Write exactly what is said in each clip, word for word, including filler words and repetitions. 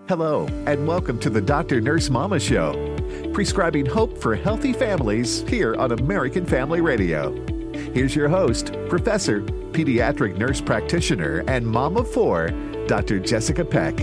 Hello, and welcome to the Doctor Nurse Mama Show, prescribing hope for healthy families here on American Family Radio. Here's your host, Professor, Pediatric Nurse Practitioner, and Mom of Four, Doctor Jessica Peck.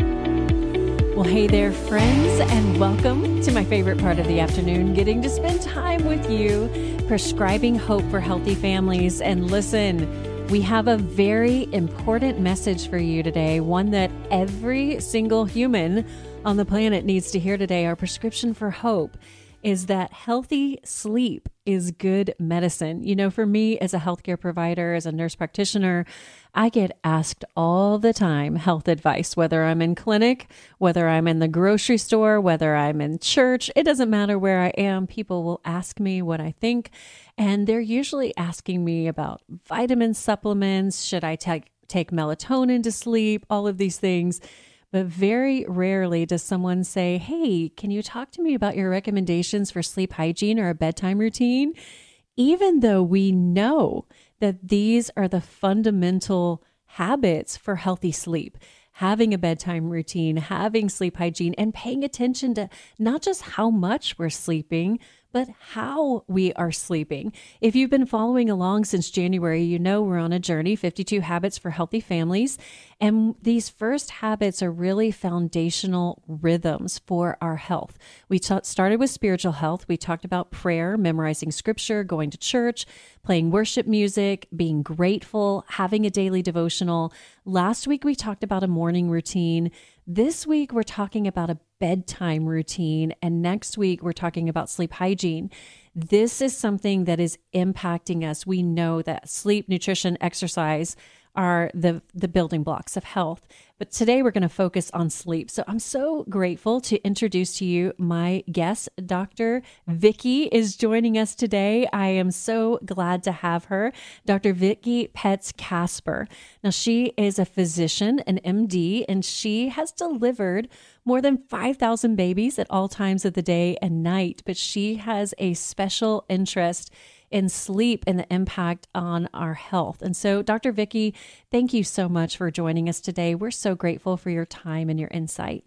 Well, hey there, friends, and welcome to my favorite part of the afternoon, getting to spend time with you, prescribing hope for healthy families. And listen, we have a very important message for you today, one that every single human on the planet needs to hear today. Our prescription for hope is that healthy sleep is good medicine. You know, for me as a healthcare provider, as a nurse practitioner, I get asked all the time health advice, whether I'm in clinic, whether I'm in the grocery store, whether I'm in church. It doesn't matter where I am. People will ask me what I think, and they're usually asking me about vitamin supplements. Should I take take melatonin to sleep? All of these things. But very rarely does someone say, hey, can you talk to me about your recommendations for sleep hygiene or a bedtime routine? Even though we know that these are the fundamental habits for healthy sleep, having a bedtime routine, having sleep hygiene, and paying attention to not just how much we're sleeping, but how we are sleeping. If you've been following along since January, you know we're on a journey, fifty-two Habits for Healthy Families. And these first habits are really foundational rhythms for our health. We t- started with spiritual health. We talked about prayer, memorizing scripture, going to church, playing worship music, being grateful, having a daily devotional. Last week, we talked about a morning routine. This week, we're talking about a bedtime routine. And next week, we're talking about sleep hygiene. This is something that is impacting us. We know that sleep, nutrition, exercise are the, the building blocks of health. But today we're going to focus on sleep. So I'm so grateful to introduce to you my guest, Doctor Vicki is joining us today. I am so glad to have her, Doctor Vicki Petz-Kasper. Now, she is a physician, an M D, and she has delivered more than five thousand babies at all times of the day and night. But she has a special interest in sleep and the impact on our health. And so, Doctor Vicki, thank you so much for joining us today. We're so grateful for your time and your insight.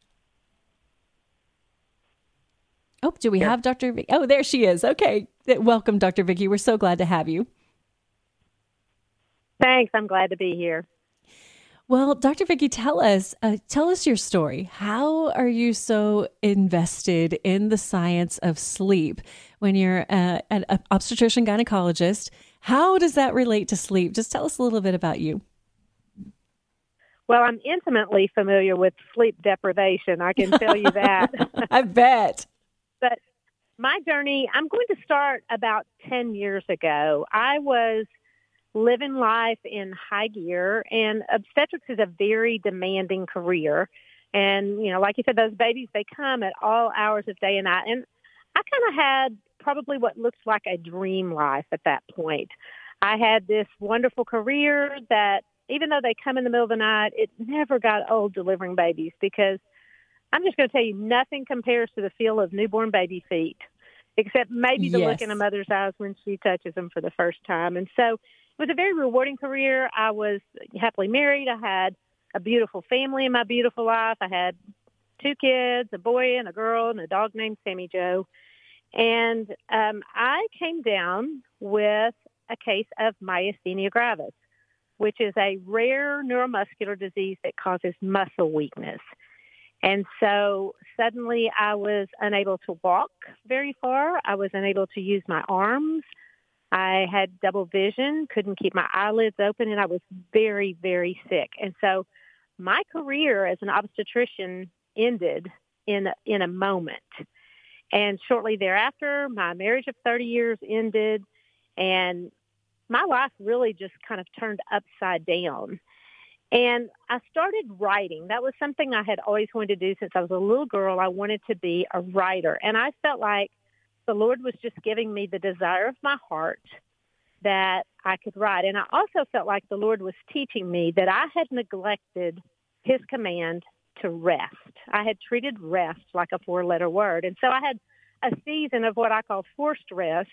Oh, do we Here. have Doctor Vicki? Oh, there she is. Okay. Welcome, Doctor Vicki. We're so glad to have you. Thanks. I'm glad to be here. Well, Doctor Vicki, tell us, uh, tell us your story. How are you so invested in the science of sleep when you're uh, an obstetrician gynecologist? How does that relate to sleep? Just tell us a little bit about you. Well, I'm intimately familiar with sleep deprivation. I can tell you that. I bet. But my journey, I'm going to start about ten years ago. I was living life in high gear, and obstetrics is a very demanding career. And, you know, like you said, those babies, they come at all hours of day and night. And I kind of had probably what looks like a dream life at that point. I had this wonderful career that, even though they come in the middle of the night, it never got old delivering babies, because I'm just going to tell you, nothing compares to the feel of newborn baby feet, except maybe the Yes. look in a mother's eyes when she touches them for the first time. And so it was a very rewarding career. I was happily married. I had a beautiful family in my beautiful life. I had two kids, a boy and a girl, and a dog named Sammy Joe. And um, I came down with a case of myasthenia gravis, which is a rare neuromuscular disease that causes muscle weakness. And so suddenly I was unable to walk very far. I was unable to use my arms. I had double vision, couldn't keep my eyelids open, and I was very, very sick. And so my career as an obstetrician ended in a, in a moment. And shortly thereafter, my marriage of thirty years ended, and my life really just kind of turned upside down. And I started writing. That was something I had always wanted to do since I was a little girl. I wanted to be a writer. And I felt like the Lord was just giving me the desire of my heart that I could write. And I also felt like the Lord was teaching me that I had neglected his command to rest. I had treated rest like a four-letter word. And so I had a season of what I call forced rest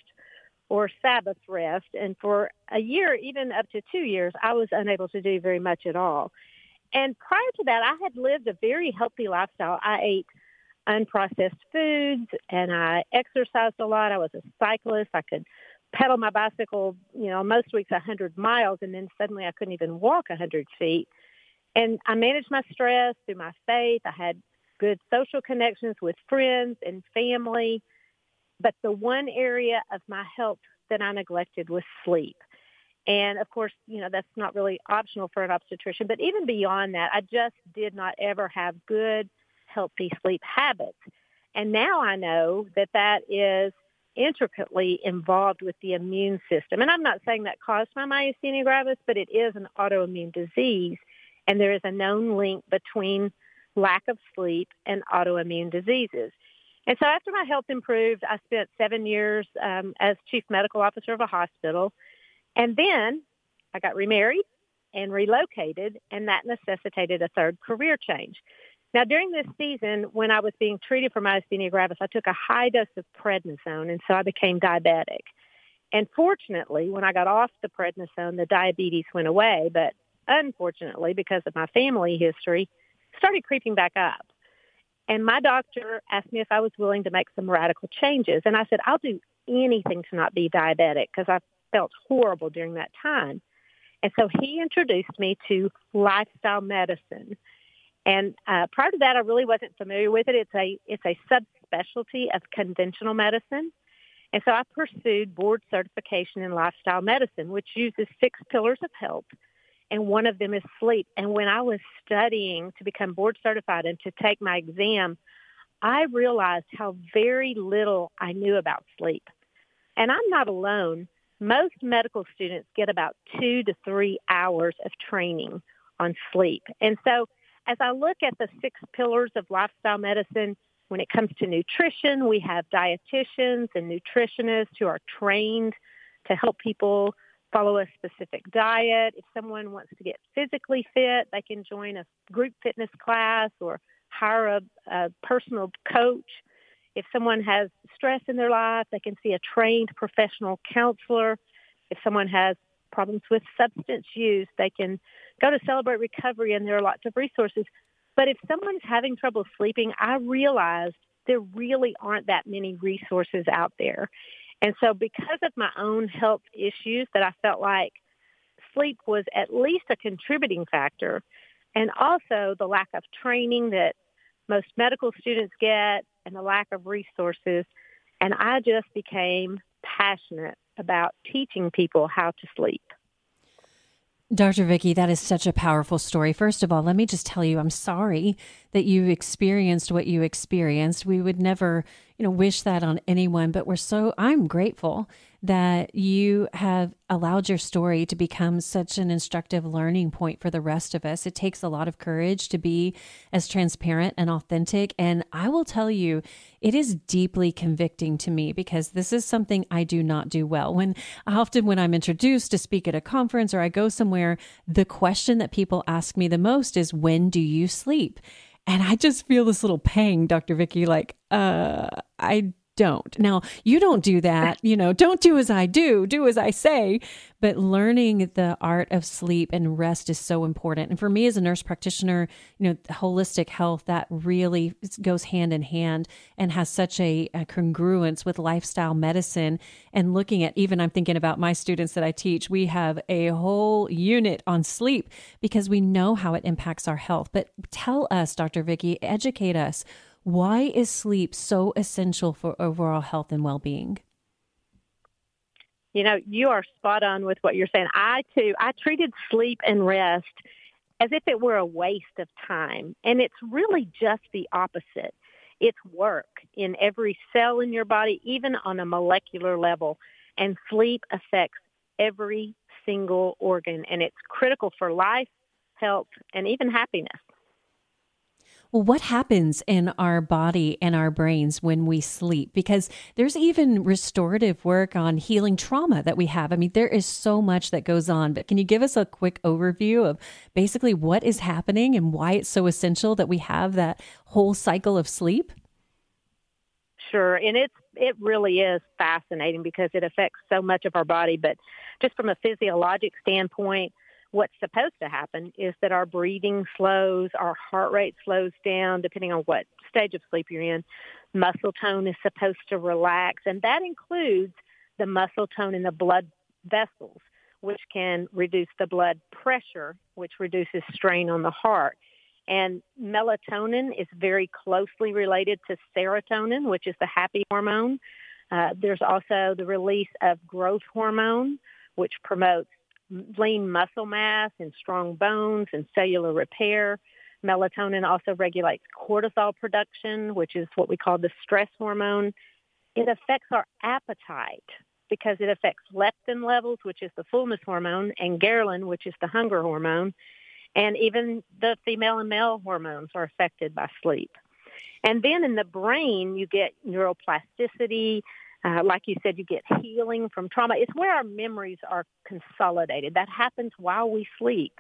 or Sabbath rest. And for a year, even up to two years, I was unable to do very much at all. And prior to that, I had lived a very healthy lifestyle. I ate unprocessed foods, and I exercised a lot. I was a cyclist. I could pedal my bicycle, you know, most weeks one hundred miles, and then suddenly I couldn't even walk one hundred feet. And I managed my stress through my faith. I had good social connections with friends and family. But the one area of my health that I neglected was sleep. And, of course, you know, that's not really optional for an obstetrician. But even beyond that, I just did not ever have good, healthy sleep habits. And now I know that that is intricately involved with the immune system. And I'm not saying that caused my myasthenia gravis, but it is an autoimmune disease. And there is a known link between lack of sleep and autoimmune diseases. And so after my health improved, I spent seven years um, as chief medical officer of a hospital. And then I got remarried and relocated, and that necessitated a third career change. Now, during this season, when I was being treated for myasthenia gravis, I took a high dose of prednisone, and so I became diabetic. And fortunately, when I got off the prednisone, the diabetes went away. But unfortunately, because of my family history, it started creeping back up. And my doctor asked me if I was willing to make some radical changes. And I said, I'll do anything to not be diabetic, because I felt horrible during that time. And so he introduced me to lifestyle medicine. And uh, prior to that, I really wasn't familiar with it. It's a it's a subspecialty of conventional medicine. And so I pursued board certification in lifestyle medicine, which uses six pillars of health. And one of them is sleep. And when I was studying to become board certified and to take my exam, I realized how very little I knew about sleep. And I'm not alone. Most medical students get about two to three hours of training on sleep. And so as I look at the six pillars of lifestyle medicine, when it comes to nutrition, we have dietitians and nutritionists who are trained to help people follow a specific diet. If someone wants to get physically fit, they can join a group fitness class or hire a, a personal coach. If someone has stress in their life, they can see a trained professional counselor. If someone has problems with substance use, they can go to Celebrate Recovery, and there are lots of resources. But if someone's having trouble sleeping, I realized there really aren't that many resources out there. And so because of my own health issues, that I felt like sleep was at least a contributing factor, and also the lack of training that most medical students get and the lack of resources. And I just became passionate about teaching people how to sleep. Doctor Vicki, that is such a powerful story. First of all, let me just tell you, I'm sorry that you experienced what you experienced. We would never, you know, wish that on anyone, but we're so, I'm grateful that you have allowed your story to become such an instructive learning point for the rest of us. It takes a lot of courage to be as transparent and authentic. And I will tell you, it is deeply convicting to me, because this is something I do not do well. When often when I'm introduced to speak at a conference or I go somewhere, the question that people ask me the most is, when do you sleep? And I just feel this little pang, Doctor Vicki, like, uh, I don't. Now, you don't do that, you know, don't do as I do, do as I say, but learning the art of sleep and rest is so important. And for me as a nurse practitioner, you know, holistic health, that really goes hand in hand and has such a, a congruence with lifestyle medicine. And looking at, even I'm thinking about my students that I teach, we have a whole unit on sleep because we know how it impacts our health. But tell us, Doctor Vicki, educate us. Why is sleep so essential for overall health and well-being? You know, you are spot on with what you're saying. I, too, I treated sleep and rest as if it were a waste of time. And it's really just the opposite. It's work in every cell in your body, even on a molecular level. And sleep affects every single organ. And it's critical for life, health, and even happiness. Well, what happens in our body and our brains when we sleep? Because there's even restorative work on healing trauma that we have. I mean, there is so much that goes on, but can you give us a quick overview of basically what is happening and why it's so essential that we have that whole cycle of sleep? Sure. And it's, it really is fascinating because it affects so much of our body. But just from a physiologic standpoint, what's supposed to happen is that our breathing slows, our heart rate slows down, depending on what stage of sleep you're in. Muscle tone is supposed to relax, and that includes the muscle tone in the blood vessels, which can reduce the blood pressure, which reduces strain on the heart. And melatonin is very closely related to serotonin, which is the happy hormone. Uh, there's also the release of growth hormone, which promotes lean muscle mass and strong bones and cellular repair. Melatonin also regulates cortisol production, which is what we call the stress hormone. It affects our appetite because it affects leptin levels, which is the fullness hormone, and ghrelin, which is the hunger hormone. And even the female and male hormones are affected by sleep. And then in the brain, you get neuroplasticity. Uh, like you said, you get healing from trauma. It's where our memories are consolidated. That happens while we sleep.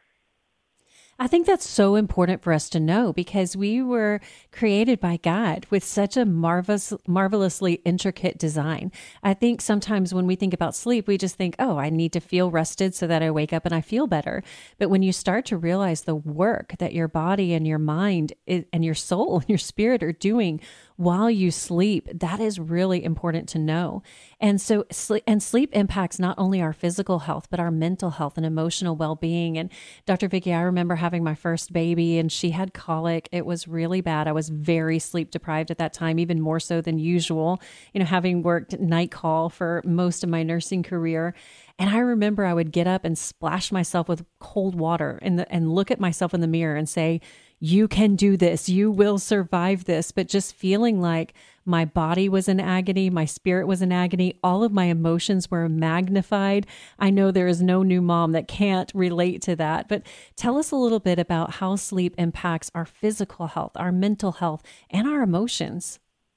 I think that's so important for us to know because we were created by God with such a marvelous, marvelously intricate design. I think sometimes when we think about sleep, we just think, oh, I need to feel rested so that I wake up and I feel better. But when you start to realize the work that your body and your mind is, and your soul and your spirit are doing while you sleep, that is really important to know. And so sleep and sleep impacts not only our physical health, but our mental health and emotional well-being. And Doctor Vicki, I remember having my first baby and she had colic. It was really bad. I was very sleep deprived at that time, even more so than usual, you know, having worked night call for most of my nursing career. And I remember I would get up and splash myself with cold water and, the, and look at myself in the mirror and say, you can do this. You will survive this. But just feeling like my body was in agony, my spirit was in agony, all of my emotions were magnified. I know there is no new mom that can't relate to that. But tell us a little bit about how sleep impacts our physical health, our mental health, and our emotions.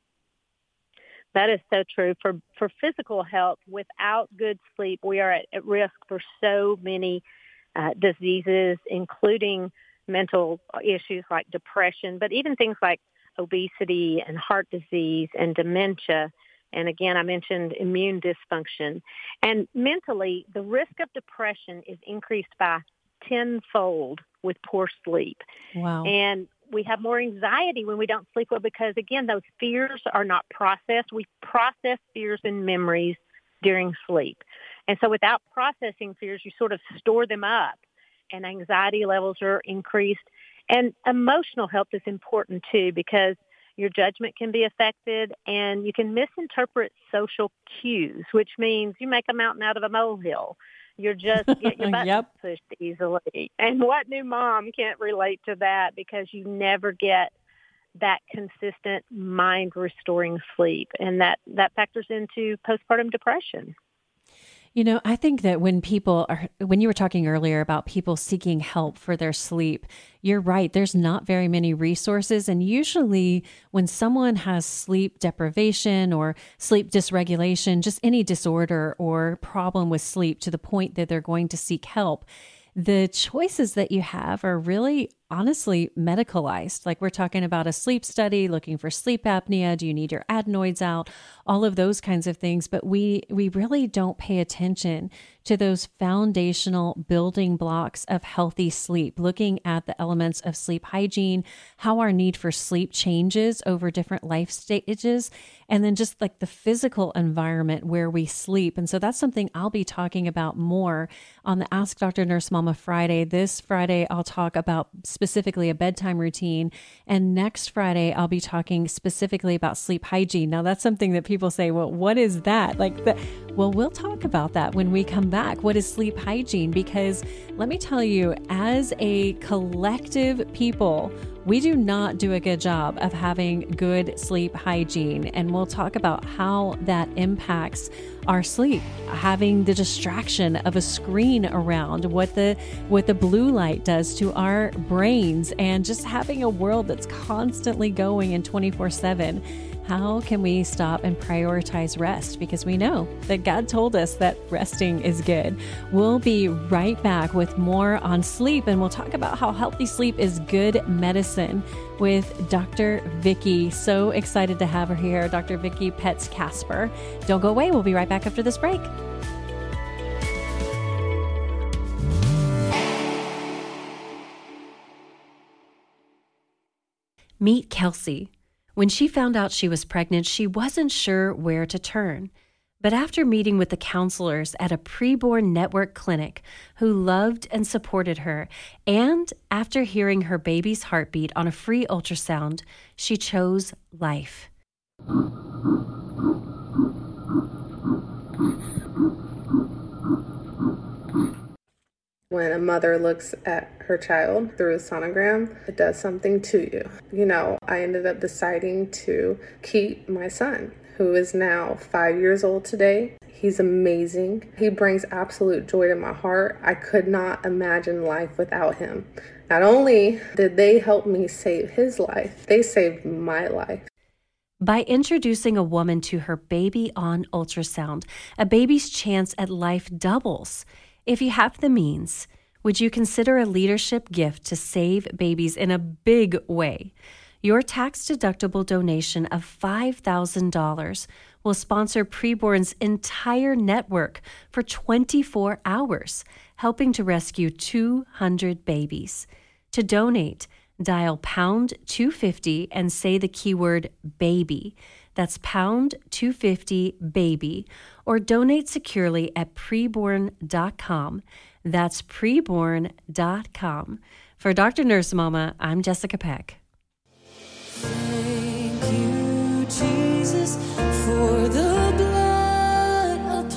That is so true. For for physical health, without good sleep, we are at, at risk for so many uh, diseases, including mental issues like depression, but even things like obesity and heart disease and dementia. And again, I mentioned immune dysfunction. And mentally, the risk of depression is increased by tenfold with poor sleep. Wow. And we have more anxiety when we don't sleep well because, again, those fears are not processed. We process fears and memories during sleep. And so without processing fears, you sort of store them up, and anxiety levels are increased. And emotional health is important, too, because your judgment can be affected and you can misinterpret social cues, which means you make a mountain out of a molehill. You're just get your buttons yep. pushed easily. And what new mom can't relate to that because you never get that consistent mind-restoring sleep, and that, that factors into postpartum depression. You know, I think that when people are, when you were talking earlier about people seeking help for their sleep, you're right. There's not very many resources. And usually when someone has sleep deprivation or sleep dysregulation, just any disorder or problem with sleep to the point that they're going to seek help, the choices that you have are really honestly medicalized. Like we're talking about a sleep study, looking for sleep apnea. Do you need your adenoids out? All of those kinds of things. But we, we really don't pay attention to those foundational building blocks of healthy sleep, looking at the elements of sleep hygiene, how our need for sleep changes over different life stages, and then just like the physical environment where we sleep. And so that's something I'll be talking about more on the Ask Doctor Nurse Mama Friday. This Friday, I'll talk about specifically a bedtime routine. And next Friday, I'll be talking specifically about sleep hygiene. Now, that's something that people say, well, what is that? Like, the, well, we'll talk about that when we come back. What is sleep hygiene? Because let me tell you, as a collective people, we do not do a good job of having good sleep hygiene. And we'll talk about how that impacts our sleep, having the distraction of a screen around, what the what the blue light does to our brains, and just having a world that's constantly going in twenty-four seven. How can we stop and prioritize rest? Because we know that God told us that resting is good. We'll be right back with more on sleep, and we'll talk about how healthy sleep is good medicine with Doctor Vicki. So excited to have her here, Doctor Vicki Petz-Kasper. Don't go away. We'll be right back after this break. Meet Kelsey. When she found out she was pregnant, she wasn't sure where to turn. But after meeting with the counselors at a preborn network clinic who loved and supported her, and after hearing her baby's heartbeat on a free ultrasound, she chose life. When a mother looks at her child through a sonogram, it does something to you. You know, I ended up deciding to keep my son, who is now five years old today. He's amazing. He brings absolute joy to my heart. I could not imagine life without him. Not only did they help me save his life, they saved my life. By introducing a woman to her baby on ultrasound, a baby's chance at life doubles. If you have the means, would you consider a leadership gift to save babies in a big way? Your tax-deductible donation of five thousand dollars will sponsor Preborn's entire network for twenty-four hours, helping to rescue two hundred babies. To donate, dial pound two fifty and say the keyword baby. That's pound two fifty baby, or donate securely at preborn dot com. That's preborn dot com. For Doctor Nurse Mama, I'm Jessica Peck. Thank you, Jesus, for the blood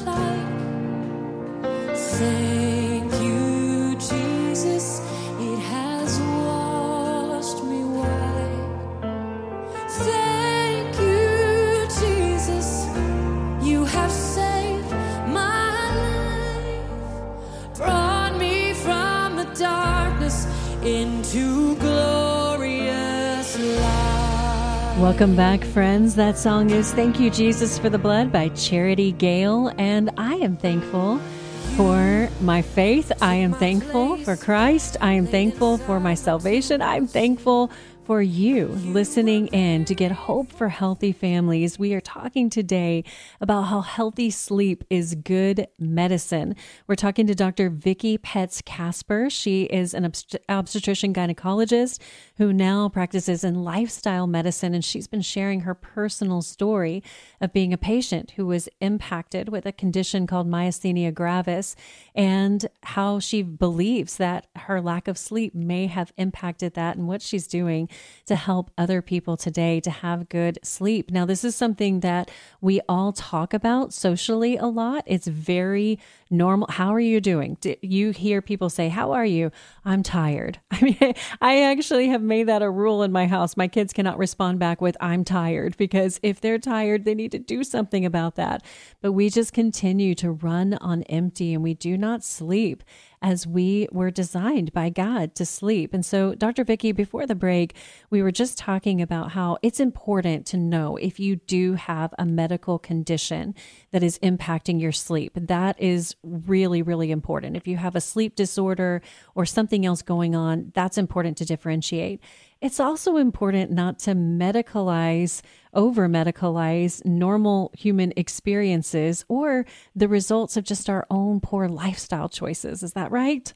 applied. Thank you, Jesus, it has washed me white. Thank you, Jesus, you have saved my life, brought me from the darkness into glorious light. Welcome back, friends. That song is Thank You, Jesus, for the Blood by Charity Gale. And I am thankful for my faith. I am thankful for Christ. I am thankful for my salvation. I'm thankful for you listening in to get hope for healthy families. We are talking today about how healthy sleep is good medicine. We're talking to Doctor Vicki Petz Casper. She is an obst- obstetrician gynecologist who now practices in lifestyle medicine, and she's been sharing her personal story of being a patient who was impacted with a condition called myasthenia gravis, and how she believes that her lack of sleep may have impacted that, and what she's doing to help other people today to have good sleep. Now, this is something that we all talk about socially a lot. It's very normal. How are you doing? Do you hear people say, how are you? I'm tired. I mean, I actually have made that a rule in my house. My kids cannot respond back with, I'm tired, because if they're tired, they need to do something about that. But we just continue to run on empty, and we do not sleep as we were designed by God to sleep. And so, Doctor Vicki, before the break, we were just talking about how it's important to know if you do have a medical condition that is impacting your sleep. That is really, really important. If you have a sleep disorder or something else going on, that's important to differentiate. It's also important not to medicalize, over-medicalize normal human experiences or the results of just our own poor lifestyle choices. Is that right?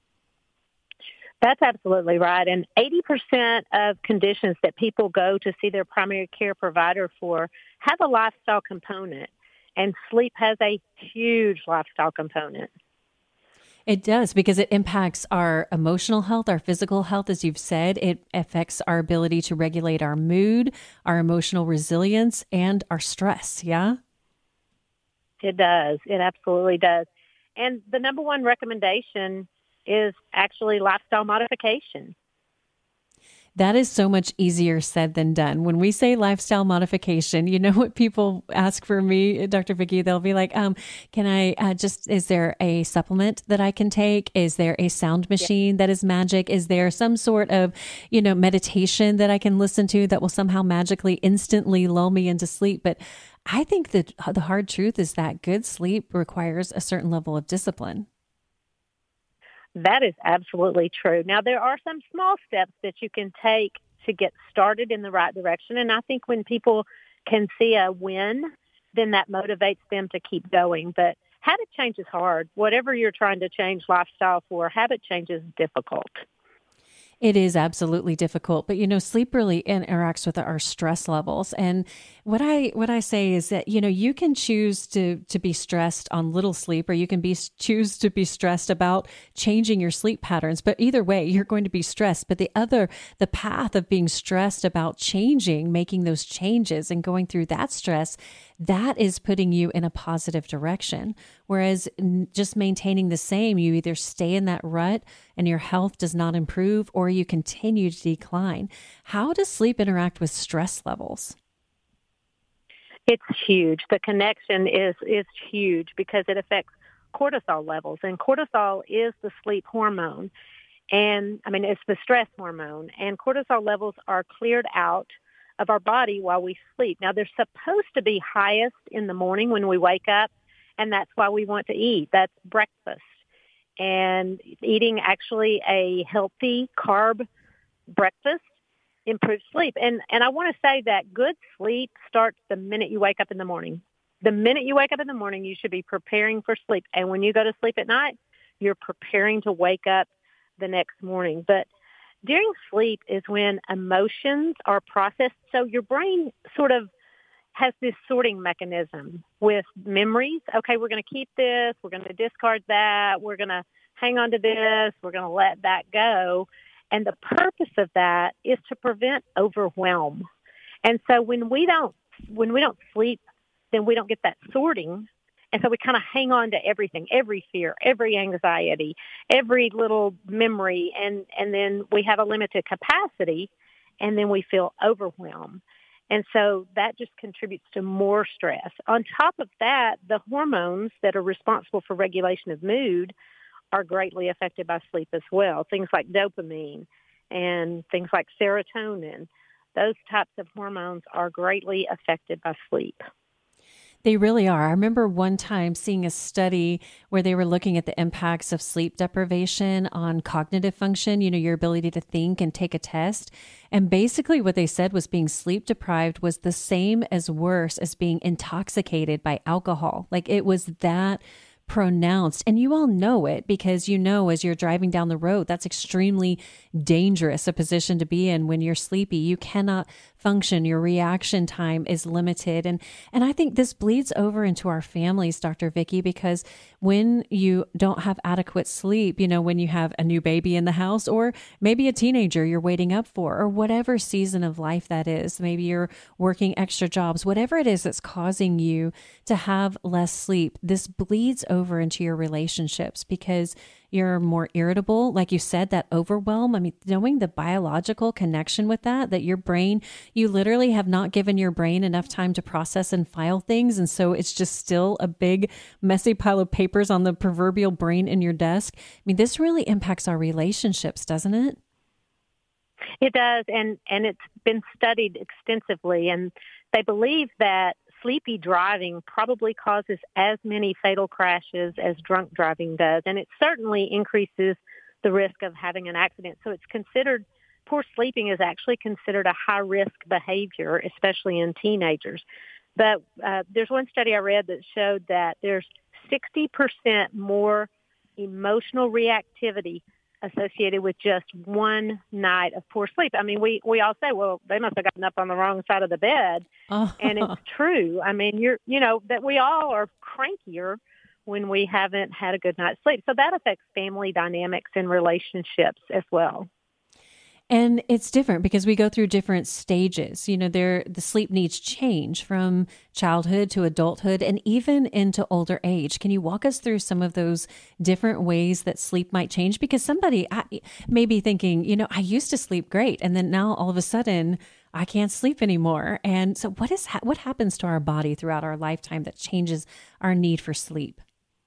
That's absolutely right. And eighty percent of conditions that people go to see their primary care provider for have a lifestyle component, and sleep has a huge lifestyle component. It does, because it impacts our emotional health, our physical health, as you've said. It affects our ability to regulate our mood, our emotional resilience, and our stress, yeah? It does. It absolutely does. And the number one recommendation is actually lifestyle modification. That is so much easier said than done. When we say lifestyle modification, you know what people ask for me, Doctor Vicki? They'll be like, um, can I uh, just, is there a supplement that I can take? Is there a sound machine yeah. that is magic? Is there some sort of, you know, meditation that I can listen to that will somehow magically instantly lull me into sleep? But I think that the hard truth is that good sleep requires a certain level of discipline. That is absolutely true. Now, there are some small steps that you can take to get started in the right direction. And I think when people can see a win, then that motivates them to keep going. But habit change is hard. Whatever you're trying to change lifestyle for, habit change is difficult. It is absolutely difficult, but you know, sleep really interacts with our stress levels. And what I what I say is that you know you can choose to to be stressed on little sleep, or you can be choose to be stressed about changing your sleep patterns. But either way, you're going to be stressed. But the other, the path of being stressed about changing, making those changes, and going through that stress, that is putting you in a positive direction. Whereas just maintaining the same, you either stay in that rut and your health does not improve, or you continue to decline. How does sleep interact with stress levels? It's huge. The connection is, is huge because it affects cortisol levels. And cortisol is the sleep hormone. And I mean, it's the stress hormone. And cortisol levels are cleared out of our body while we sleep. Now, they're supposed to be highest in the morning when we wake up, and that's why we want to eat. That's breakfast. And eating actually a healthy carb breakfast improves sleep. And and I want to say that good sleep starts the minute you wake up in the morning. The minute you wake up in the morning, you should be preparing for sleep. And when you go to sleep at night, you're preparing to wake up the next morning. But during sleep is when emotions are processed. So your brain sort of has this sorting mechanism with memories. Okay, we're going to keep this. We're going to discard that. We're going to hang on to this. We're going to let that go. And the purpose of that is to prevent overwhelm. And so when we don't, when we don't sleep, then we don't get that sorting. And so we kind of hang on to everything, every fear, every anxiety, every little memory, and, and then we have a limited capacity, and then we feel overwhelmed. And so that just contributes to more stress. On top of that, the hormones that are responsible for regulation of mood are greatly affected by sleep as well. Things like dopamine and things like serotonin, those types of hormones are greatly affected by sleep. They really are. I remember one time seeing a study where they were looking at the impacts of sleep deprivation on cognitive function, you know, your ability to think and take a test. And basically what they said was being sleep deprived was the same as worse as being intoxicated by alcohol. Like it was that pronounced. And you all know it because you know as you're driving down the road, that's extremely dangerous a position to be in when you're sleepy. You cannot function. Your reaction time is limited. And and I think this bleeds over into our families, Doctor Vicki, because when you don't have adequate sleep, you know, when you have a new baby in the house or maybe a teenager you're waiting up for or whatever season of life that is, maybe you're working extra jobs, whatever it is that's causing you to have less sleep, this bleeds over into your relationships because you're more irritable. Like you said, that overwhelm. I mean, knowing the biological connection with that, that your brain, you literally have not given your brain enough time to process and file things. And so it's just still a big messy pile of papers on the proverbial brain in your desk. I mean, this really impacts our relationships, doesn't it? It does. And, and it's been studied extensively. And they believe that sleepy driving probably causes as many fatal crashes as drunk driving does. And it certainly increases the risk of having an accident. So it's considered, poor sleeping is actually considered a high-risk behavior, especially in teenagers. But uh, there's one study I read that showed that there's sixty percent more emotional reactivity associated with just one night of poor sleep. I mean, we, we all say, well, they must have gotten up on the wrong side of the bed. Oh. And it's true. I mean, you're, you know, that we all are crankier when we haven't had a good night's sleep. So that affects family dynamics and relationships as well. And it's different because we go through different stages. You know, there the sleep needs change from childhood to adulthood and even into older age. Can you walk us through some of those different ways that sleep might change? Because somebody I, may be thinking, you know, I used to sleep great, and then now all of a sudden I can't sleep anymore. And so, what is ha- what happens to our body throughout our lifetime that changes our need for sleep?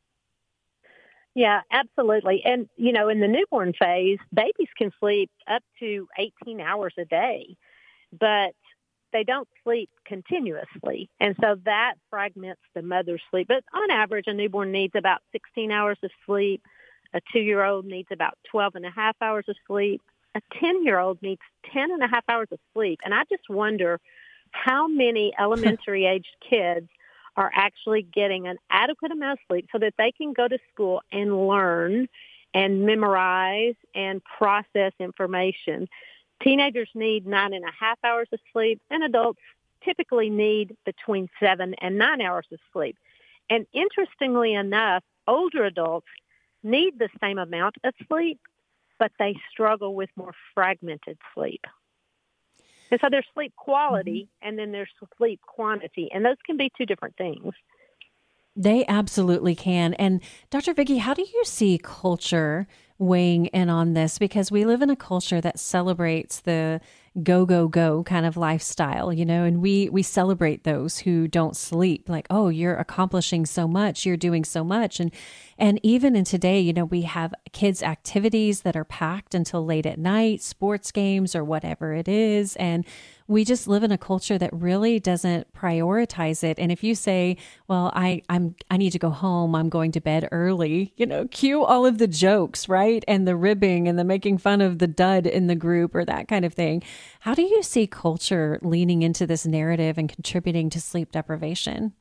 Yeah, absolutely. And, you know, in the newborn phase, babies can sleep up to eighteen hours a day, but they don't sleep continuously. And so that fragments the mother's sleep. But on average, a newborn needs about sixteen hours of sleep. A two-year-old needs about twelve and a half hours of sleep. A ten-year-old needs ten and a half hours of sleep. And I just wonder how many elementary-aged kids are actually getting an adequate amount of sleep so that they can go to school and learn and memorize and process information. Teenagers need nine and a half hours of sleep, and adults typically need between seven and nine hours of sleep. And interestingly enough, older adults need the same amount of sleep, but they struggle with more fragmented sleep. And so there's sleep quality, mm-hmm. and then there's sleep quantity, and those can be two different things. They absolutely can. And Doctor Vicki, how do you see culture weighing in on this? Because we live in a culture that celebrates the go, go, go kind of lifestyle, you know, and we, we celebrate those who don't sleep, like, oh, you're accomplishing so much, you're doing so much. And, and even in today, you know, we have kids' activities that are packed until late at night, sports games or whatever it is. And we just live in a culture that really doesn't prioritize it. And if you say, well, I, I'm, I need to go home, I'm going to bed early, you know, cue all of the jokes, right? And the ribbing and the making fun of the dud in the group or that kind of thing. How do you see culture leaning into this narrative and contributing to sleep deprivation?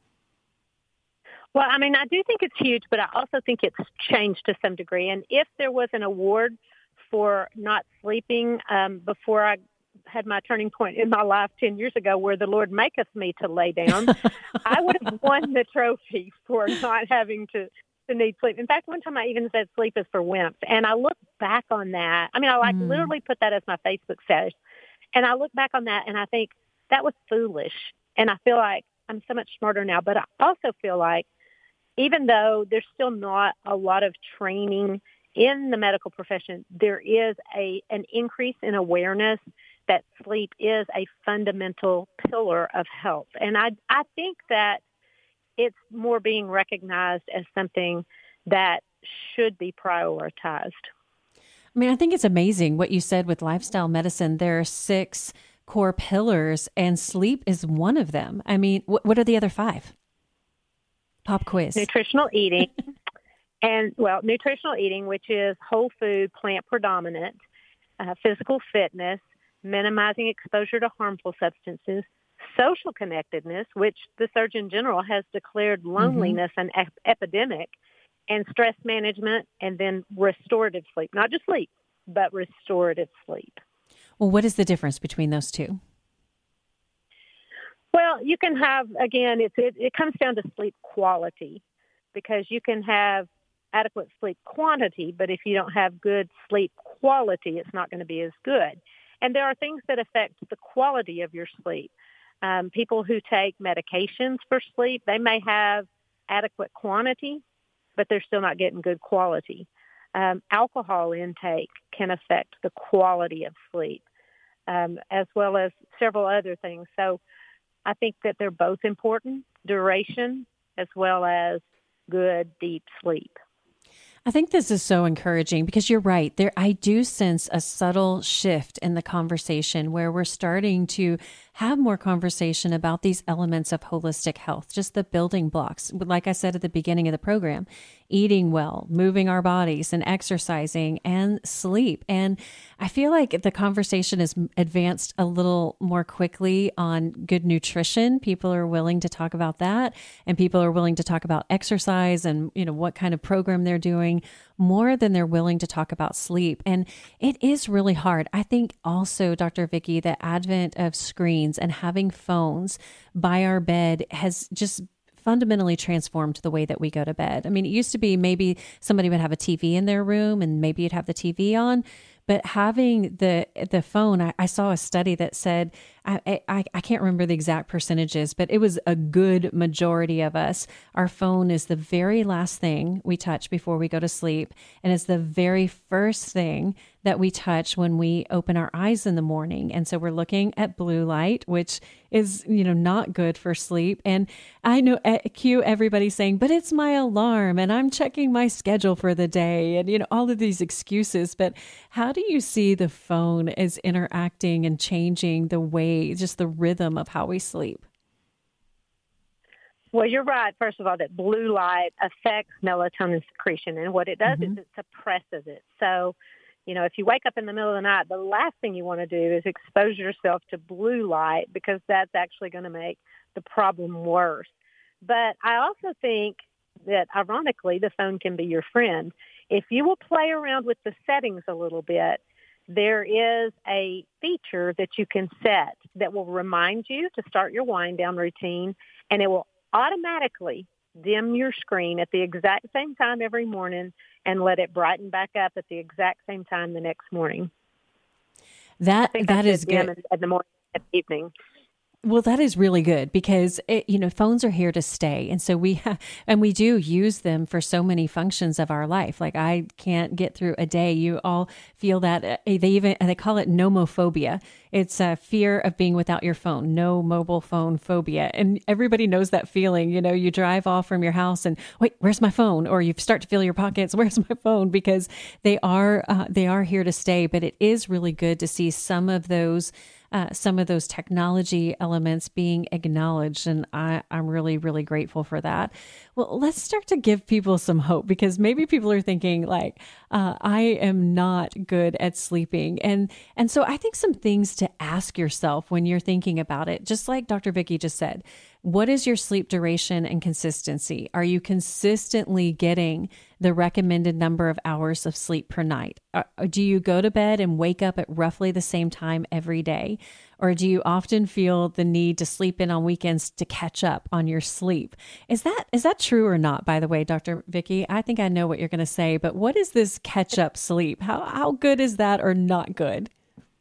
Well, I mean, I do think it's huge, but I also think it's changed to some degree. And if there was an award for not sleeping um, before I had my turning point in my life ten years ago where the Lord maketh me to lay down, I would have won the trophy for not having to, to need sleep. In fact, one time I even said sleep is for wimps. And I look back on that. I mean, I like mm. literally put that as my Facebook status. And I look back on that and I think that was foolish. And I feel like I'm so much smarter now. But I also feel like even though there's still not a lot of training in the medical profession, there is a an increase in awareness that sleep is a fundamental pillar of health. And I, I think that it's more being recognized as something that should be prioritized. I mean, I think it's amazing what you said with lifestyle medicine. There are six core pillars and sleep is one of them. I mean, what, what are the other five? Pop quiz. Nutritional eating. and, well, nutritional eating, which is whole food, plant predominant, uh, physical fitness, minimizing exposure to harmful substances, social connectedness, which the Surgeon General has declared loneliness mm-hmm. an ep- epidemic, and stress management, and then restorative sleep. Not just sleep, but restorative sleep. Well, what is the difference between those two? Well, you can have, again, it's, it, it comes down to sleep quality, because you can have adequate sleep quantity, but if you don't have good sleep quality, it's not going to be as good. And there are things that affect the quality of your sleep. Um, people who take medications for sleep, they may have adequate quantity, but they're still not getting good quality. Um, alcohol intake can affect the quality of sleep, um, as well as several other things. So I think that they're both important, duration as well as good, deep sleep. I think this is so encouraging because you're right. There, I do sense a subtle shift in the conversation where we're starting to have more conversation about these elements of holistic health, just the building blocks. Like I said at the beginning of the program, eating well, moving our bodies and exercising and sleep. And I feel like the conversation has advanced a little more quickly on good nutrition. People are willing to talk about that, and people are willing to talk about exercise and, you know, what kind of program they're doing more than they're willing to talk about sleep. And it is really hard. I think also, Doctor Vicki, the advent of screens and having phones by our bed has just fundamentally transformed the way that we go to bed. I mean, it used to be maybe somebody would have a T V in their room and maybe you'd have the T V on, but having the the phone, I, I saw a study that said, I, I I can't remember the exact percentages, but it was a good majority of us. Our phone is the very last thing we touch before we go to sleep, and it's the very first thing that we touch when we open our eyes in the morning. And so we're looking at blue light, which is, you know, not good for sleep. And I know, cue everybody saying, but it's my alarm and I'm checking my schedule for the day and, you know, all of these excuses. But how do you see the phone as interacting and changing the way, just the rhythm of how we sleep? Well, you're right, first of all, that blue light affects melatonin secretion. And what it does mm-hmm. is it suppresses it. So, you know, if you wake up in the middle of the night, the last thing you want to do is expose yourself to blue light, because that's actually going to make the problem worse. But I also think that, ironically, the phone can be your friend. if you will play around with the settings a little bit, there is a feature that you can set that will remind you to start your wind down routine, and it will automatically dim your screen at the exact same time every morning and let it brighten back up at the exact same time the next morning. That that is good. In, in the morning and evening. Well, that is really good because, it, you know, phones are here to stay. And so we ha- and we do use them for so many functions of our life. Like I can't get through a day. You all feel that. Uh, they even, they call it nomophobia. It's a fear of being without your phone, no mobile phone phobia. And everybody knows that feeling. You know, you drive off from your house and wait, where's my phone? Or you start to feel your pockets. Where's my phone? Because they are, uh, they are here to stay. But it is really good to see some of those Uh, some of those technology elements being acknowledged. And I, I'm really, really grateful for that. Well, let's start to give people some hope because maybe people are thinking like, uh, I am not good at sleeping. And, and so I think some things to ask yourself when you're thinking about it, just like Doctor Vicki just said, what is your sleep duration and consistency? Are you consistently getting the recommended number of hours of sleep per night? Uh, do you go to bed and wake up at roughly the same time every day? Or do you often feel the need to sleep in on weekends to catch up on your sleep? Is that is that true or not, by the way, Doctor Vicki? I think I know what you're going to say, but what is this catch-up sleep? How how good is that or not good?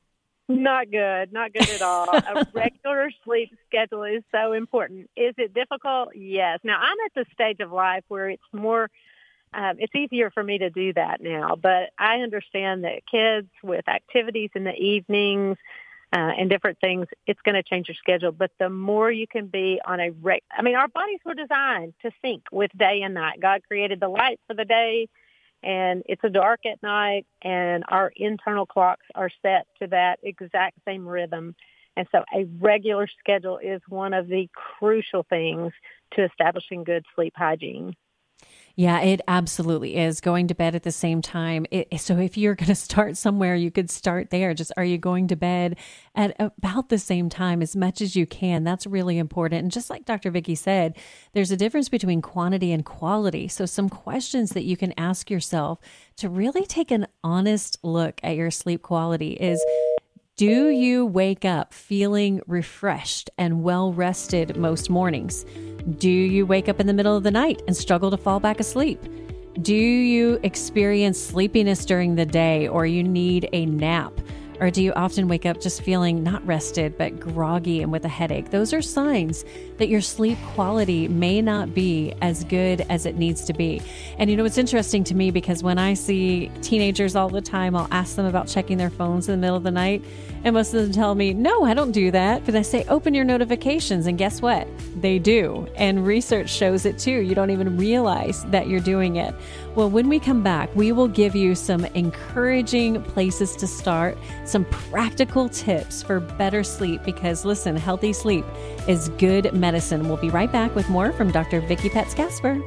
Not good. Not good at all. A regular sleep schedule is so important. Is it difficult? Yes. Now, I'm at the stage of life where it's more, um, it's easier for me to do that now. But I understand that kids with activities in the evenings uh, and different things, it's going to change your schedule. But the more you can be on a, reg- I mean, our bodies were designed to sync with day and night. God created the light for the day, and it's a dark at night, and our internal clocks are set to that exact same rhythm. And so a regular schedule is one of the crucial things to establishing good sleep hygiene. Yeah, it absolutely is. Going to bed at the same time. It, so if you're going to start somewhere, you could start there. Just are you going to bed at about the same time as much as you can? That's really important. And just like Doctor Vicki said, there's a difference between quantity and quality. So some questions that you can ask yourself to really take an honest look at your sleep quality is, do you wake up feeling refreshed and well rested most mornings? Do you wake up in the middle of the night and struggle to fall back asleep? Do you experience sleepiness during the day or you need a nap? Or do you often wake up just feeling not rested, but groggy and with a headache? Those are signs that your sleep quality may not be as good as it needs to be. And you know, it's interesting to me because when I see teenagers all the time, I'll ask them about checking their phones in the middle of the night. And most of them tell me, no, I don't do that. But I say, open your notifications. And guess what? They do. And research shows it too. You don't even realize that you're doing it. Well, when we come back, we will give you some encouraging places to start, some practical tips for better sleep, because listen, healthy sleep is good medicine. We'll be right back with more from Doctor Vicki Petz-Gasper.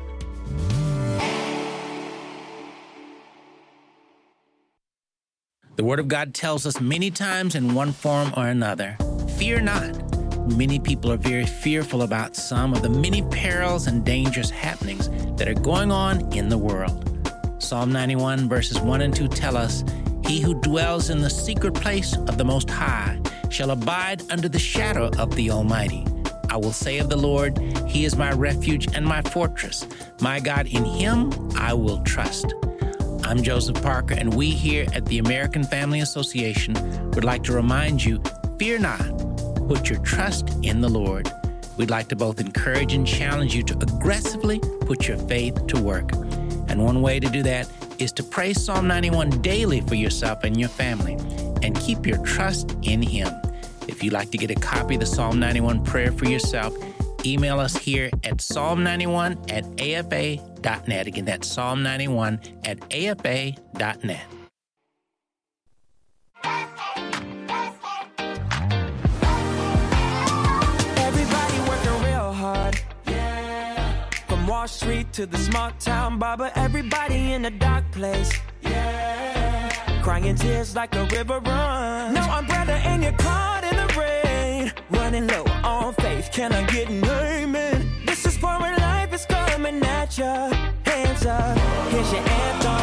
The Word of God tells us many times in one form or another, fear not. Many people are very fearful about some of the many perils and dangerous happenings that are going on in the world. Psalm ninety-one verses one and two tell us, he who dwells in the secret place of the Most High shall abide under the shadow of the Almighty. I will say of the Lord, he is my refuge and my fortress. My God, in him I will trust. I'm Joseph Parker, and we here at the American Family Association would like to remind you, fear not, put your trust in the Lord. We'd like to both encourage and challenge you to aggressively put your faith to work. And one way to do that is to pray Psalm ninety-one daily for yourself and your family, and keep your trust in him. If you'd like to get a copy of the Psalm ninety-one prayer for yourself, email us here at psalm ninety-one at a f a dot net. Again, that's psalm ninety-one at a f a dot net. Everybody working real hard, yeah. From Wall Street to the small town barber, everybody in a dark place, yeah. Crying tears like a river run. No umbrella and you're caught in the rain, running low on faith. Can I get an amen? This is for when life is coming at ya. Hands up, here's your anthem.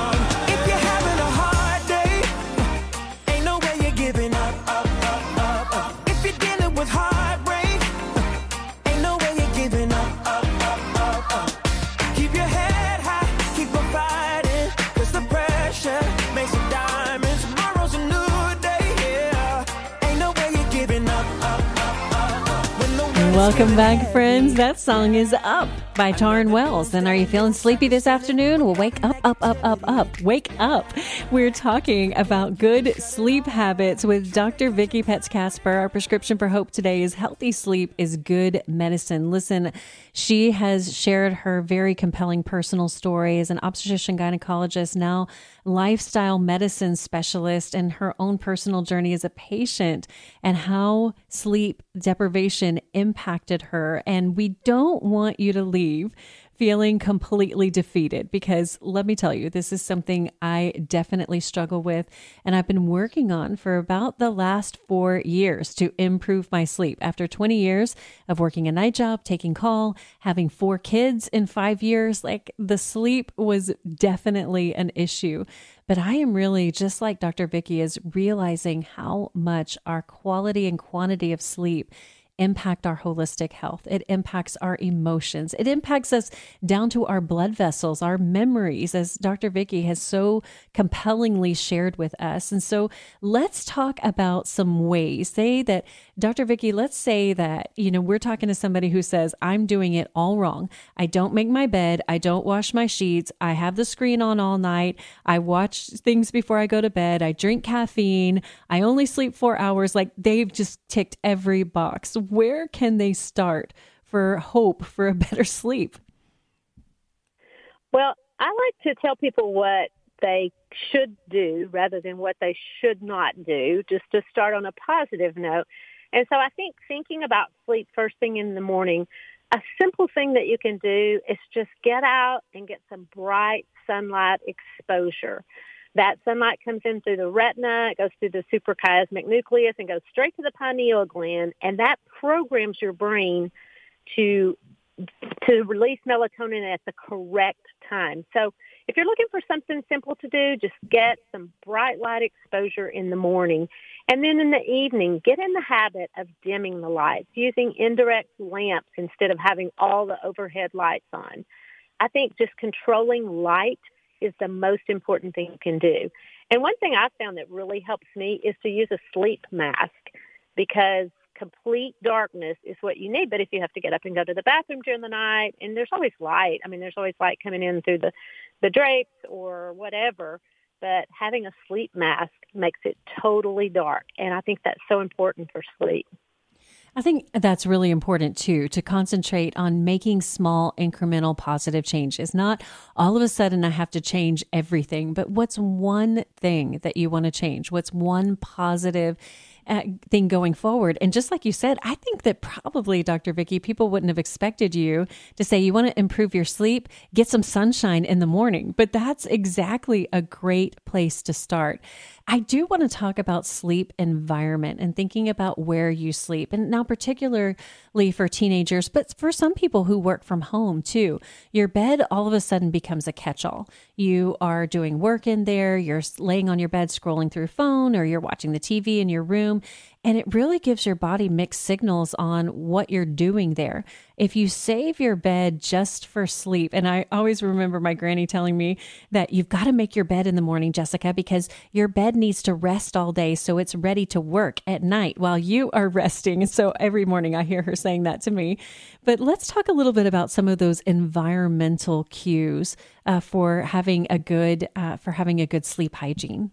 Welcome back, friends. That song is Up by Taryn Wells. And are you feeling sleepy this afternoon? Well, wake up, up, up, up, up. Wake up. We're talking about good sleep habits with Doctor Vicki Petz-Kasper. Our prescription for hope today is healthy sleep is good medicine. Listen, she has shared her very compelling personal story as an obstetrician gynecologist, now lifestyle medicine specialist, and her own personal journey as a patient and how sleep deprivation impacted her. And we don't want you to leave feeling completely defeated, because let me tell you, this is something I definitely struggle with, and I've been working on for about the last four years to improve my sleep. After twenty years of working a night job, taking call, having four kids in five years, like the sleep was definitely an issue. But I am really, just like Doctor Vicki, is realizing how much our quality and quantity of sleep impact our holistic health. It impacts our emotions. It impacts us down to our blood vessels, our memories, as Doctor Vicki has so compellingly shared with us. And so let's talk about some ways. Say that, Doctor Vicki, let's say that, you know, we're talking to somebody who says, I'm doing it all wrong. I don't make my bed. I don't wash my sheets. I have the screen on all night. I watch things before I go to bed. I drink caffeine. I only sleep four hours. Like, they've just ticked every box. Where can they start for hope for a better sleep? Well, I like to tell people what they should do rather than what they should not do, just to start on a positive note. And so I think thinking about sleep first thing in the morning, a simple thing that you can do is just get out and get some bright sunlight exposure. That sunlight comes in through the retina, it goes through the suprachiasmatic nucleus and goes straight to the pineal gland, and that programs your brain to to release melatonin at the correct time. So if you're looking for something simple to do, just get some bright light exposure in the morning. And then in the evening, get in the habit of dimming the lights, using indirect lamps instead of having all the overhead lights on. I think just controlling light is the most important thing you can do. And one thing I found that really helps me is to use a sleep mask, because complete darkness is what you need. But if you have to get up and go to the bathroom during the night, and there's always light, I mean, there's always light coming in through the, the drapes or whatever, but having a sleep mask makes it totally dark. And I think that's so important for sleep. I think that's really important too, to concentrate on making small incremental positive changes. Not all of a sudden I have to change everything, but what's one thing that you want to change? What's one positive uh, thing going forward? And just like you said, I think that probably, Doctor Vicki, people wouldn't have expected you to say you want to improve your sleep, get some sunshine in the morning, but that's exactly a great place to start. I do want to talk about sleep environment and thinking about where you sleep. And now particularly for teenagers, but for some people who work from home too, your bed all of a sudden becomes a catch-all. You are doing work in there, you're laying on your bed scrolling through phone, or you're watching the T V in your room. And it really gives your body mixed signals on what you're doing there. If you save your bed just for sleep, and I always remember my granny telling me that you've got to make your bed in the morning, Jessica, because your bed needs to rest all day so it's ready to work at night while you are resting. And so every morning I hear her saying that to me. But let's talk a little bit about some of those environmental cues uh, for having a good uh, for having a good sleep hygiene.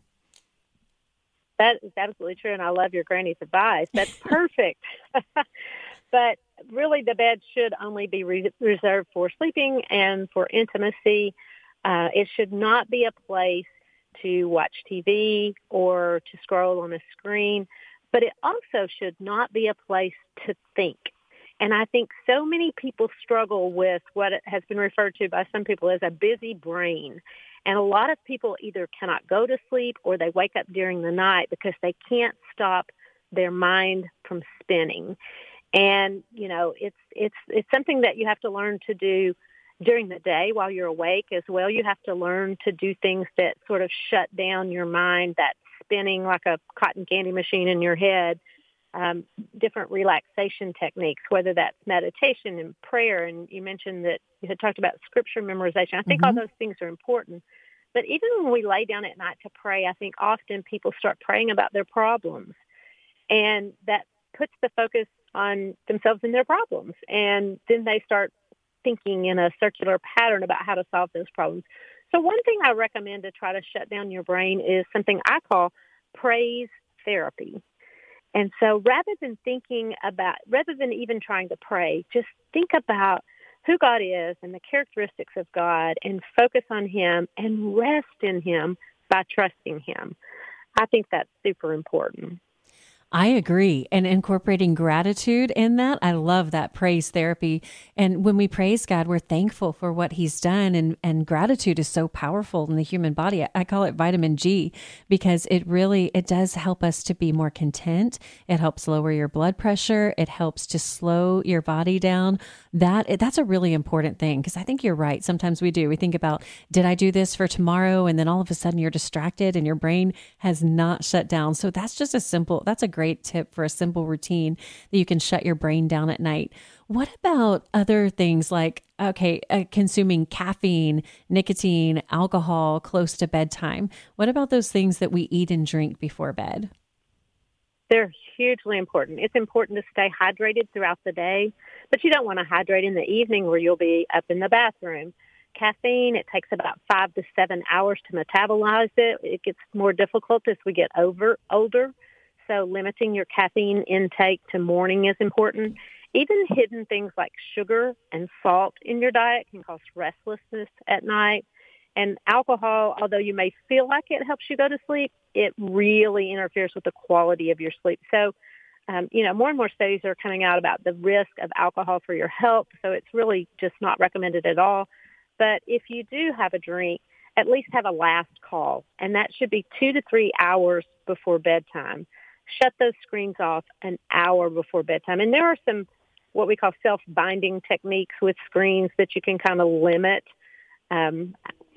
That is absolutely true, and I love your granny's advice. That's perfect. But really, the bed should only be re- reserved for sleeping and for intimacy. Uh, it should not be a place to watch T V or to scroll on a screen, but it also should not be a place to think. And I think so many people struggle with what has been referred to by some people as a busy brain. And a lot of people either cannot go to sleep or they wake up during the night because they can't stop their mind from spinning. And, you know, it's it's it's something that you have to learn to do during the day while you're awake as well. You have to learn to do things that sort of shut down your mind, that spinning like a cotton candy machine in your head. Um, different relaxation techniques, whether that's meditation and prayer. And you mentioned that you had talked about scripture memorization. I think mm-hmm. all those things are important. But even when we lay down at night to pray, I think often people start praying about their problems. And that puts the focus on themselves and their problems. And then they start thinking in a circular pattern about how to solve those problems. So one thing I recommend to try to shut down your brain is something I call praise therapy. And so rather than thinking about, rather than even trying to pray, just think about who God is and the characteristics of God and focus on him and rest in him by trusting him. I think that's super important. I agree. And incorporating gratitude in that, I love that praise therapy. And when we praise God, we're thankful for what he's done. And, and gratitude is so powerful in the human body. I call it vitamin G because it really, it does help us to be more content. It helps lower your blood pressure. It helps to slow your body down. That that's a really important thing because I think you're right. Sometimes we do. We think about, did I do this for tomorrow? And then all of a sudden you're distracted and your brain has not shut down. So that's just a simple, that's a great tip for a simple routine that you can shut your brain down at night. What about other things like, okay, uh, consuming caffeine, nicotine, alcohol close to bedtime? What about those things that we eat and drink before bed? They're hugely important. It's important to stay hydrated throughout the day, but you don't want to hydrate in the evening where you'll be up in the bathroom. Caffeine, it takes about five to seven hours to metabolize it. It gets more difficult as we get over older. So limiting your caffeine intake to morning is important. Even hidden things like sugar and salt in your diet can cause restlessness at night. And alcohol, although you may feel like it helps you go to sleep, it really interferes with the quality of your sleep. So, um, you know, more and more studies are coming out about the risk of alcohol for your health. So it's really just not recommended at all. But if you do have a drink, at least have a last call. And that should be two to three hours before bedtime. Shut those screens off an hour before bedtime. And there are some what we call self-binding techniques with screens that you can kind of limit. Um,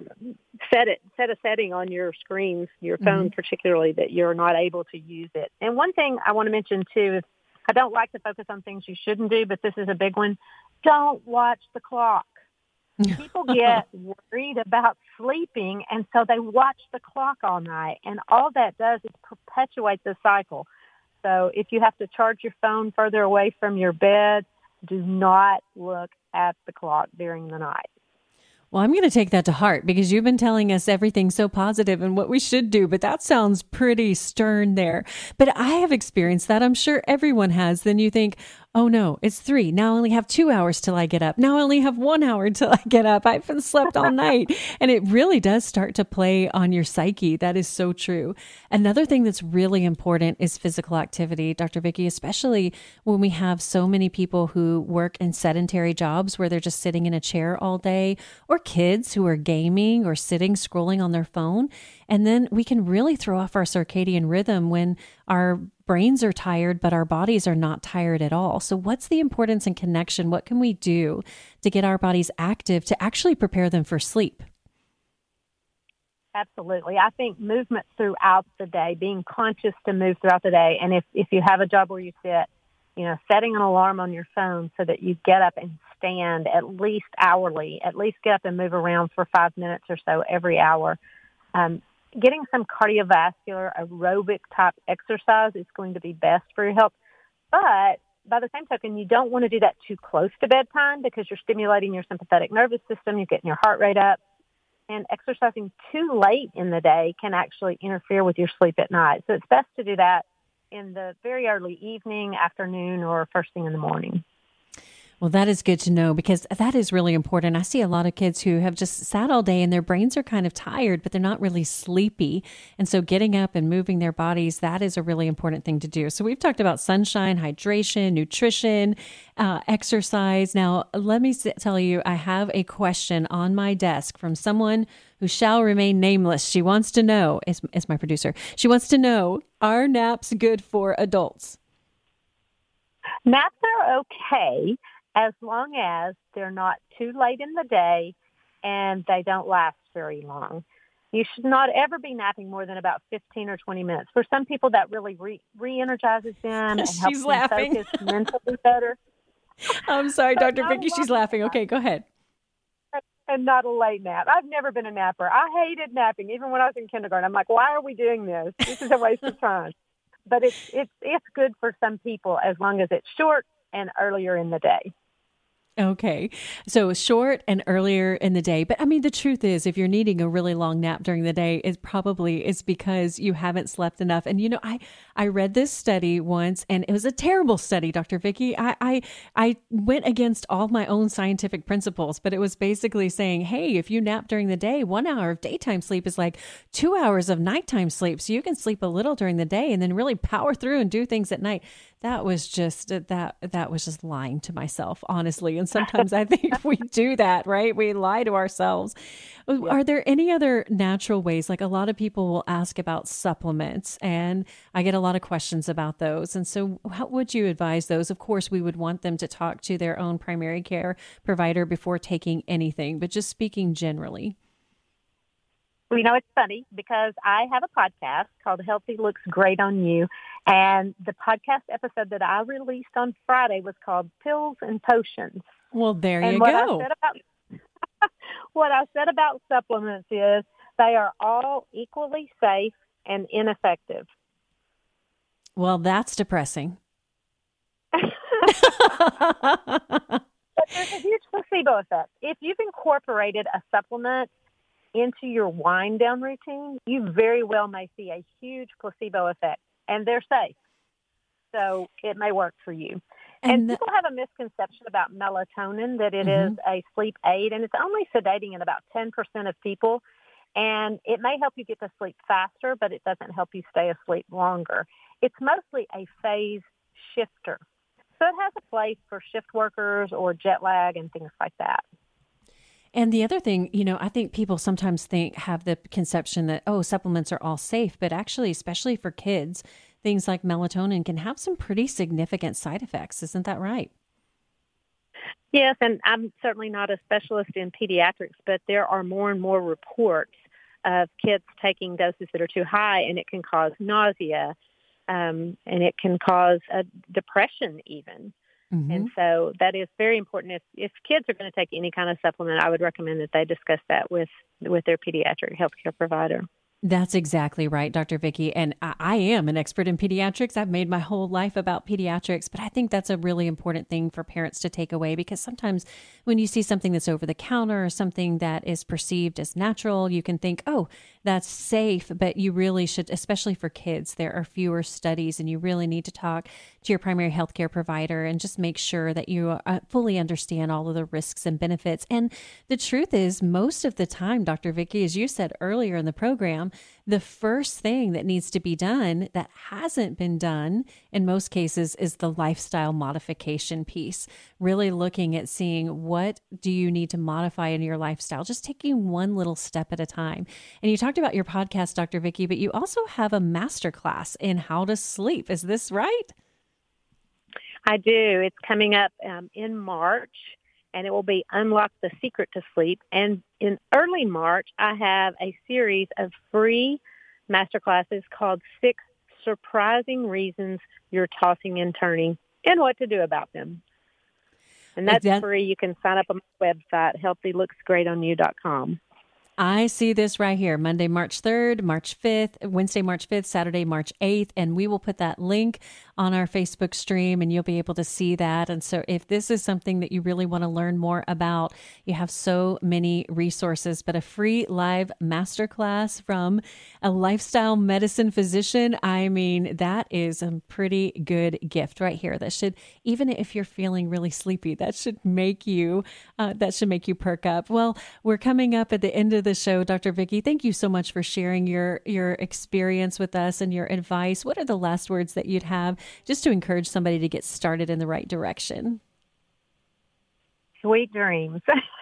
set it, set a setting on your screens, your phone mm-hmm. particularly, that you're not able to use it. And one thing I want to mention too is I don't like to focus on things you shouldn't do, but this is a big one. Don't watch the clock. People get worried about sleeping, and so they watch the clock all night, and all that does is perpetuate the cycle. So if you have to charge your phone further away from your bed, do not look at the clock during the night. Well, I'm going to take that to heart because you've been telling us everything so positive and what we should do, but that sounds pretty stern there. But I have experienced that. I'm sure everyone has. Then you think, oh no, it's three. Now I only have two hours till I get up. Now I only have one hour till I get up. I haven't slept all night. And it really does start to play on your psyche. That is so true. Another thing that's really important is physical activity, Doctor Vicki, especially when we have so many people who work in sedentary jobs where they're just sitting in a chair all day, or kids who are gaming or sitting scrolling on their phone. And then we can really throw off our circadian rhythm when our brains are tired, but our bodies are not tired at all. So what's the importance and connection? What can we do to get our bodies active to actually prepare them for sleep? Absolutely. I think movement throughout the day, being conscious to move throughout the day. And if, if you have a job where you sit, you know, setting an alarm on your phone so that you get up and stand at least hourly, at least get up and move around for five minutes or so every hour. Um, Getting some cardiovascular aerobic type exercise is going to be best for your health. But by the same token, you don't want to do that too close to bedtime because you're stimulating your sympathetic nervous system. You're getting your heart rate up. And exercising too late in the day can actually interfere with your sleep at night. So it's best to do that in the very early evening, afternoon, or first thing in the morning. Well, that is good to know because that is really important. I see a lot of kids who have just sat all day and their brains are kind of tired, but they're not really sleepy. And so getting up and moving their bodies, that is a really important thing to do. So we've talked about sunshine, hydration, nutrition, uh, exercise. Now, let me tell you, I have a question on my desk from someone who shall remain nameless. She wants to know, is, is my producer, she wants to know, are naps good for adults? Naps are okay, as long as they're not too late in the day and they don't last very long. You should not ever be napping more than about fifteen or twenty minutes. For some people, that really re- re-energizes them and helps She's them laughing. focus mentally better. I'm sorry, Doctor Vicki, she's laughing. Okay, go ahead. And not a late nap. I've never been a napper. I hated napping, even when I was in kindergarten. I'm like, why are we doing this? This is a waste of time. but it's it's it's good for some people as long as it's short and earlier in the day. Okay. So short and earlier in the day. But I mean, the truth is, if you're needing a really long nap during the day, it probably is because you haven't slept enough. And, you know, I, I read this study once and it was a terrible study, Doctor Vicki. I, I, I went against all my own scientific principles, but it was basically saying, hey, if you nap during the day, one hour of daytime sleep is like two hours of nighttime sleep. So you can sleep a little during the day and then really power through and do things at night. That was just that that was just lying to myself, honestly. And sometimes I think we do that, right? We lie to ourselves. Yeah. Are there any other natural ways? Like a lot of people will ask about supplements, and I get a lot of questions about those. And so how would you advise those? Of course, we would want them to talk to their own primary care provider before taking anything, but just speaking generally. Well, you know, it's funny because I have a podcast called Healthy Looks Great on You. And the podcast episode that I released on Friday was called Pills and Potions. Well, there and you what go. I said about, what I said about supplements is they are all equally safe and ineffective. Well, that's depressing. But there's a huge placebo effect. If you've incorporated a supplement into your wind down routine, you very well may see a huge placebo effect, and they're safe. So it may work for you. And, and the, people have a misconception about melatonin, that it mm-hmm. is a sleep aid, and it's only sedating in about ten percent of people. And it may help you get to sleep faster, but it doesn't help you stay asleep longer. It's mostly a phase shifter. So it has a place for shift workers or jet lag and things like that. And the other thing, you know, I think people sometimes think, have the conception that, oh, supplements are all safe, but actually, especially for kids, things like melatonin can have some pretty significant side effects. Isn't that right? Yes, and I'm certainly not a specialist in pediatrics, but there are more and more reports of kids taking doses that are too high, and it can cause nausea, um, and it can cause a depression even. Mm-hmm. And so that is very important. If, if kids are going to take any kind of supplement, I would recommend that they discuss that with, with their pediatric healthcare provider. That's exactly right, Doctor Vicki. And I, I am an expert in pediatrics. I've made my whole life about pediatrics, but I think that's a really important thing for parents to take away, because sometimes when you see something that's over the counter or something that is perceived as natural, you can think, oh, that's safe, but you really should, especially for kids, there are fewer studies, and you really need to talk to your primary healthcare provider and just make sure that you uh, fully understand all of the risks and benefits. And the truth is, most of the time, Doctor Vicki, as you said earlier in the program, the first thing that needs to be done that hasn't been done in most cases is the lifestyle modification piece. Really looking at seeing, what do you need to modify in your lifestyle, just taking one little step at a time. And you talked about your podcast, Doctor Vicki, but you also have a masterclass in how to sleep. Is this right? I do. It's coming up um, in March. And it will be Unlock the Secret to Sleep. And in early March, I have a series of free masterclasses called Six Surprising Reasons You're Tossing and Turning and What to Do About Them. And that's that- free. You can sign up on my website, healthy looks great on you dot com. I see this right here, Monday, March third, March fifth, Wednesday, March fifth, Saturday, March eighth, and we will put that link on our Facebook stream, and you'll be able to see that. And so if this is something that you really want to learn more about, you have so many resources, but a free live masterclass from a lifestyle medicine physician, I mean, that is a pretty good gift right here. That should, even if you're feeling really sleepy, that should make you, uh, that should make you perk up. Well, we're coming up at the end of the show, Doctor Vicki. Thank you so much for sharing your your experience with us and your advice. What are the last words that you'd have just to encourage somebody to get started in the right direction? Sweet dreams.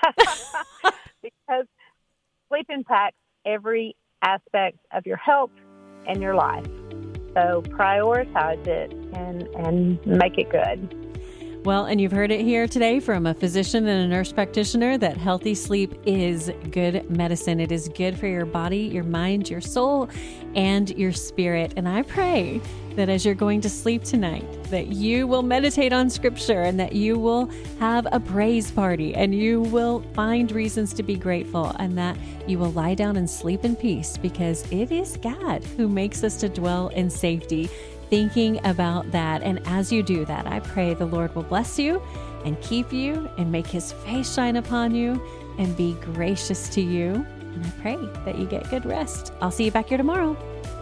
Because sleep impacts every aspect of your health and your life. So prioritize it and, and make it good. Well, and you've heard it here today from a physician and a nurse practitioner that healthy sleep is good medicine. It is good for your body, your mind, your soul, and your spirit. And I pray that as you're going to sleep tonight, that you will meditate on scripture and that you will have a praise party and you will find reasons to be grateful and that you will lie down and sleep in peace, because it is God who makes us to dwell in safety. thinking about that. And as you do that, I pray the Lord will bless you and keep you and make his face shine upon you and be gracious to you. And I pray that you get good rest. I'll see you back here tomorrow.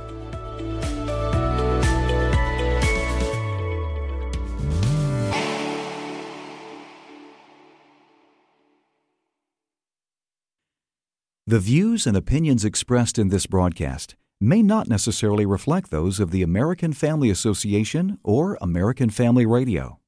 The views and opinions expressed in this broadcast may not necessarily reflect those of the American Family Association or American Family Radio.